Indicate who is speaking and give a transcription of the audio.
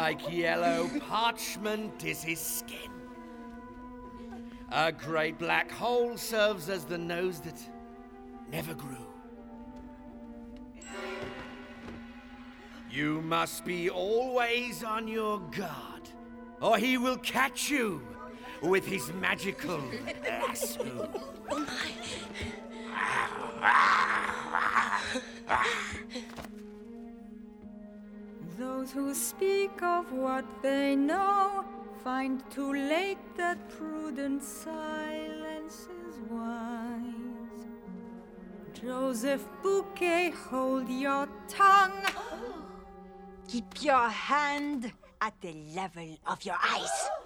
Speaker 1: like yellow parchment is his skin. A great black hole serves as the nose that never grew. You must be always on your guard, or he will catch you with his magical lasso.
Speaker 2: Those who speak of what they know find too late that prudent silence is wise. Joseph Bouquet, hold your tongue.
Speaker 3: Keep your hand at the level of your eyes.